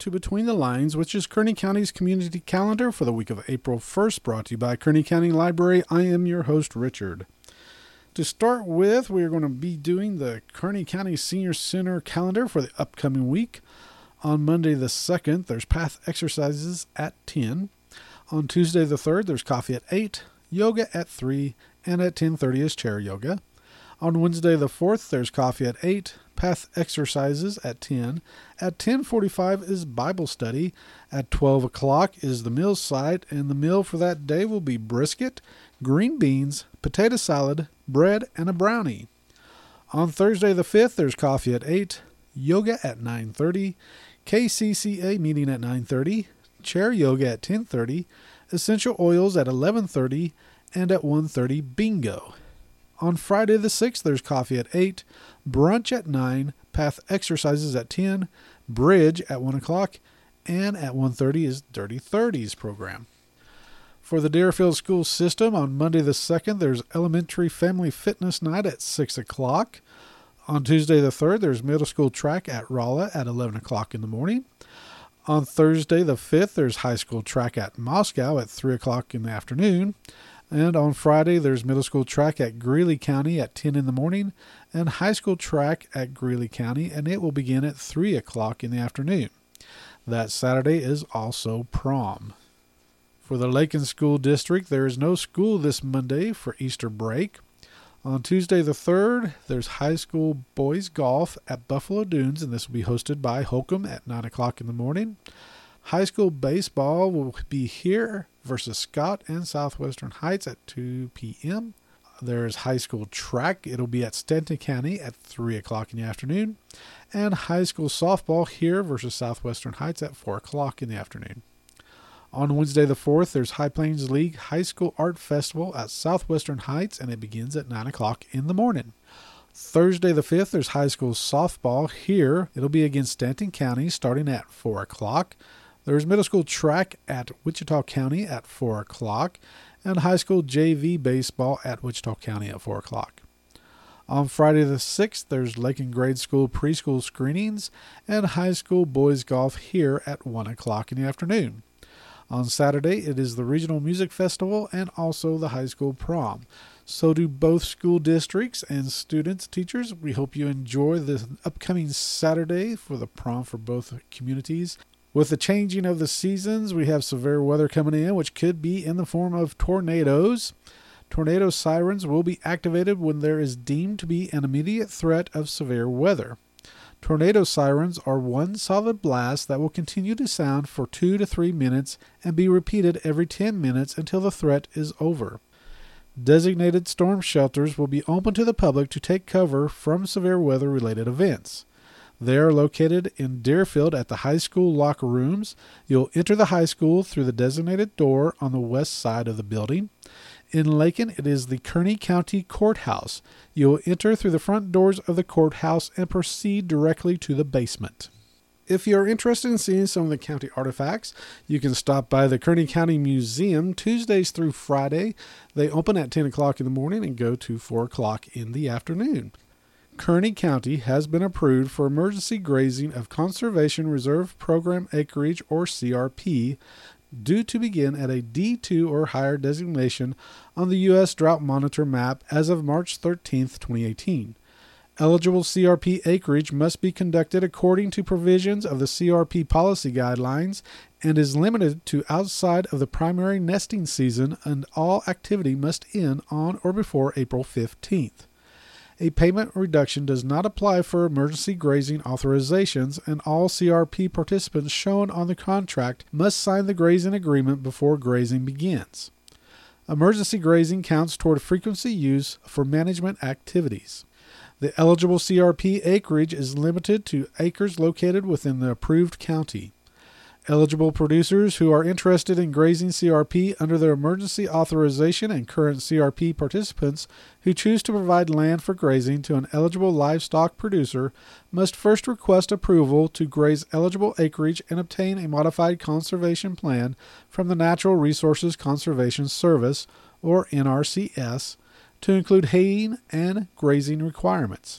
to Between the Lines, which is Kearney County's community calendar for the week of April 1st, brought to you by Kearney County Library. I am your host, Richard. To start with, we are going to be doing the Kearney County Senior Center calendar for the upcoming week. On Monday the 2nd, there's path exercises at 10. On Tuesday the 3rd, there's coffee at 8, yoga at 3, and at 10:30 is chair yoga. On Wednesday the 4th, there's coffee at 8, path exercises at 10. At 10:45 is Bible study. At 12 o'clock is the meal site, and the meal for that day will be brisket, green beans, potato salad, bread, and a brownie. On Thursday the 5th, there's coffee at 8, yoga at 9:30, KCCA meeting at 9:30, chair yoga at 10:30, essential oils at 11:30, and at 1:30 bingo. On Friday the 6th, there's coffee at 8, brunch at 9, path exercises at 10, bridge at 1 o'clock, and at 1:30 is Dirty 30s program. For the Deerfield School System, on Monday the 2nd, there's elementary family fitness night at 6 o'clock. On Tuesday the 3rd, there's middle school track at Rolla at 11 o'clock in the morning. On Thursday the 5th, there's high school track at Moscow at 3 o'clock in the afternoon. And on Friday, there's middle school track at Greeley County at 10 in the morning and high school track at Greeley County, and it will begin at 3 o'clock in the afternoon. That Saturday is also prom. For the Lakin School District, there is no school this Monday for Easter break. On Tuesday the 3rd, there's high school boys golf at Buffalo Dunes, and this will be hosted by Holcomb at 9 o'clock in the morning. High school baseball will be here versus Scott and Southwestern Heights at 2 p.m. There's high school track. It'll be at Stanton County at 3 o'clock in the afternoon. And high school softball here versus Southwestern Heights at 4 o'clock in the afternoon. On Wednesday the 4th, there's High Plains League High School Art Festival at Southwestern Heights, and it begins at 9 o'clock in the morning. Thursday the 5th, there's high school softball here. It'll be against Stanton County starting at 4 o'clock. There's middle school track at Wichita County at 4 o'clock and high school JV baseball at Wichita County at 4 o'clock. On Friday the 6th, there's Lakin Grade School preschool screenings and high school boys golf here at 1 o'clock in the afternoon. On Saturday, it is the Regional Music Festival and also the high school prom. So do both school districts and students, teachers. We hope you enjoy the upcoming Saturday for the prom for both communities. With the changing of the seasons, we have severe weather coming in, which could be in the form of tornadoes. Tornado sirens will be activated when there is deemed to be an immediate threat of severe weather. Tornado sirens are one solid blast that will continue to sound for 2 to 3 minutes and be repeated every 10 minutes until the threat is over. Designated storm shelters will be open to the public to take cover from severe weather-related events. They are located in Deerfield at the high school locker rooms. You'll enter the high school through the designated door on the west side of the building. In Lakin, it is the Kearney County Courthouse. You'll enter through the front doors of the courthouse and proceed directly to the basement. If you're interested in seeing some of the county artifacts, you can stop by the Kearney County Museum Tuesdays through Friday. They open at 10 o'clock in the morning and go to 4 o'clock in the afternoon. Kearney County has been approved for emergency grazing of Conservation Reserve Program acreage, or CRP, due to begin at a D2 or higher designation on the U.S. Drought Monitor map as of March 13, 2018. Eligible CRP acreage must be conducted according to provisions of the CRP policy guidelines and is limited to outside of the primary nesting season, and all activity must end on or before April 15th. A payment reduction does not apply for emergency grazing authorizations, and all CRP participants shown on the contract must sign the grazing agreement before grazing begins. Emergency grazing counts toward frequency use for management activities. The eligible CRP acreage is limited to acres located within the approved county. Eligible producers who are interested in grazing CRP under their emergency authorization and current CRP participants who choose to provide land for grazing to an eligible livestock producer must first request approval to graze eligible acreage and obtain a modified conservation plan from the Natural Resources Conservation Service, or NRCS, to include haying and grazing requirements.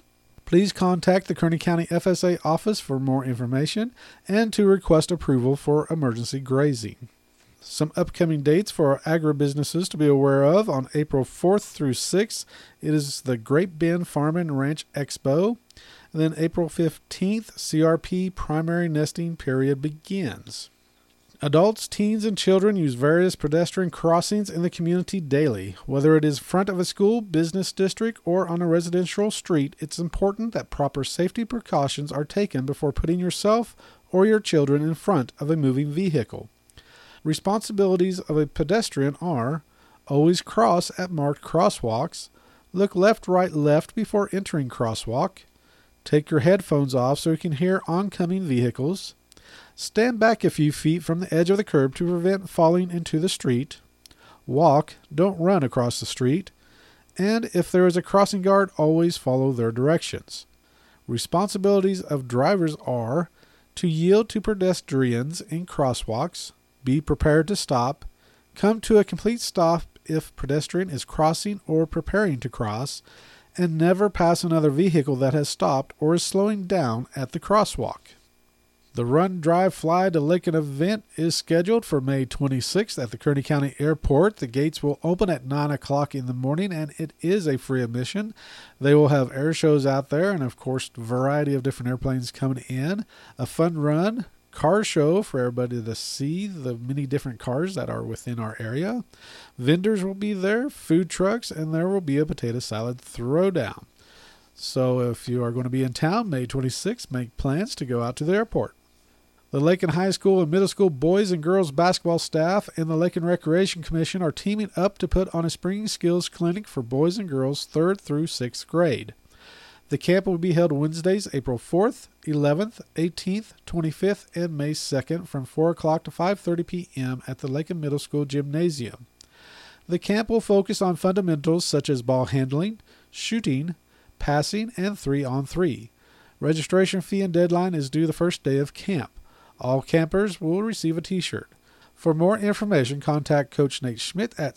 Please contact the Kearney County FSA office for more information and to request approval for emergency grazing. Some upcoming dates for our agribusinesses to be aware of: on April 4th through 6th, it is the Grape Bend Farm and Ranch Expo. And then April 15th, CRP primary nesting period begins. Adults, teens, and children use various pedestrian crossings in the community daily. Whether it is front of a school, business district, or on a residential street, it's important that proper safety precautions are taken before putting yourself or your children in front of a moving vehicle. Responsibilities of a pedestrian are: always cross at marked crosswalks, look left, right, left before entering crosswalk, take your headphones off so you can hear oncoming vehicles, stand back a few feet from the edge of the curb to prevent falling into the street, walk, don't run across the street, and if there is a crossing guard, always follow their directions. Responsibilities of drivers are: to yield to pedestrians in crosswalks, be prepared to stop, come to a complete stop if pedestrian is crossing or preparing to cross, and never pass another vehicle that has stopped or is slowing down at the crosswalk. The Run, Drive, Fly to Lincoln event is scheduled for May 26th at the Kearney County Airport. The gates will open at 9 o'clock in the morning, and it is a free admission. They will have air shows out there and, of course, a variety of different airplanes coming in. A fun run, car show for everybody to see the many different cars that are within our area. Vendors will be there, food trucks, and there will be a potato salad throwdown. So if you are going to be in town May 26th, make plans to go out to the airport. The Lincoln High School and Middle School boys and girls basketball staff and the Lincoln Recreation Commission are teaming up to put on a spring skills clinic for boys and girls 3rd through 6th grade. The camp will be held Wednesdays, April 4th, 11th, 18th, 25th, and May 2nd from 4 o'clock to 5:30 p.m. at the Lincoln Middle School Gymnasium. The camp will focus on fundamentals such as ball handling, shooting, passing, and 3-on-3. Registration fee and deadline is due the first day of camp. All campers will receive a t-shirt. For more information, contact Coach Nate Schmidt at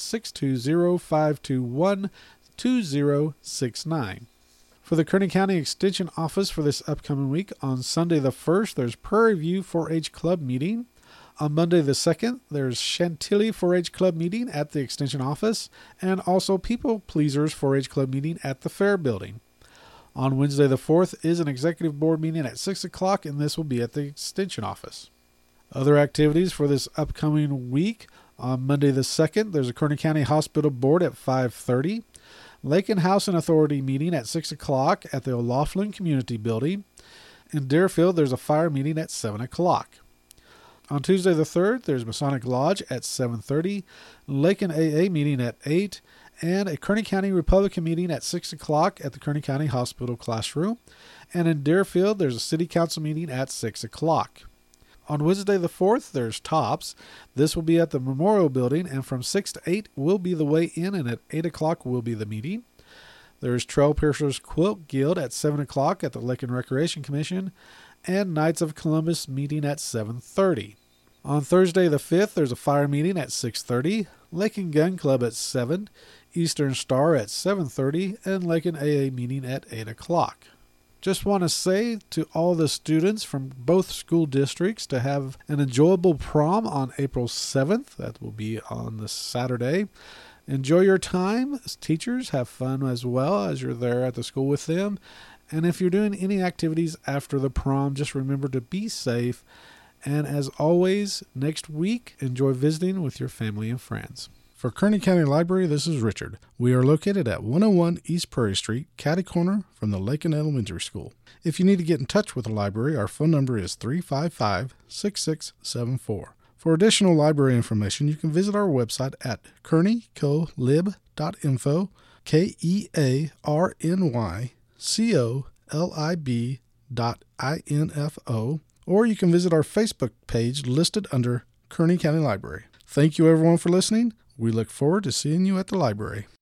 620-521-2069. For the Kearney County Extension Office for this upcoming week, on Sunday the 1st, there's Prairie View 4-H Club meeting. On Monday the 2nd, there's Chantilly 4-H Club meeting at the Extension Office, and also People Pleasers 4-H Club meeting at the Fair Building. On Wednesday the 4th is an executive board meeting at 6 o'clock, and this will be at the Extension Office. Other activities for this upcoming week: on Monday the 2nd, there's a Kearney County Hospital Board at 5:30. Lakin Housing Authority meeting at 6 o'clock at the O'Laughlin Community Building. In Deerfield, there's a fire meeting at 7 o'clock. On Tuesday the 3rd, there's Masonic Lodge at 7:30, Lakin AA meeting at 8, and a Kearney County Republican meeting at 6 o'clock at the Kearney County Hospital classroom. And in Deerfield, there's a City Council meeting at 6 o'clock. On Wednesday the 4th, there's Tops. This will be at the Memorial Building, and from 6 to 8 will be the weigh-in, and at 8 o'clock will be the meeting. There's Trail Piercers Quilt Guild at 7 o'clock at the Lincoln Recreation Commission, and Knights of Columbus meeting at 7:30. On Thursday the 5th, there's a fire meeting at 6:30, Lincoln Gun Club at 7, Eastern Star at 7:30, and Lincoln AA meeting at 8 o'clock. Just want to say to all the students from both school districts to have an enjoyable prom on April 7th. That will be on the Saturday. Enjoy your time as teachers. Have fun as well as you're there at the school with them. And if you're doing any activities after the prom, just remember to be safe. And as always, next week, enjoy visiting with your family and friends. For Kearney County Library, this is Richard. We are located at 101 East Prairie Street, catty corner from the Lakin Elementary School. If you need to get in touch with the library, our phone number is 355-6674. For additional library information, you can visit our website at kearneycolib.info, kearnycolib.info, or you can visit our Facebook page listed under Kearney County Library. Thank you everyone for listening. We look forward to seeing you at the library.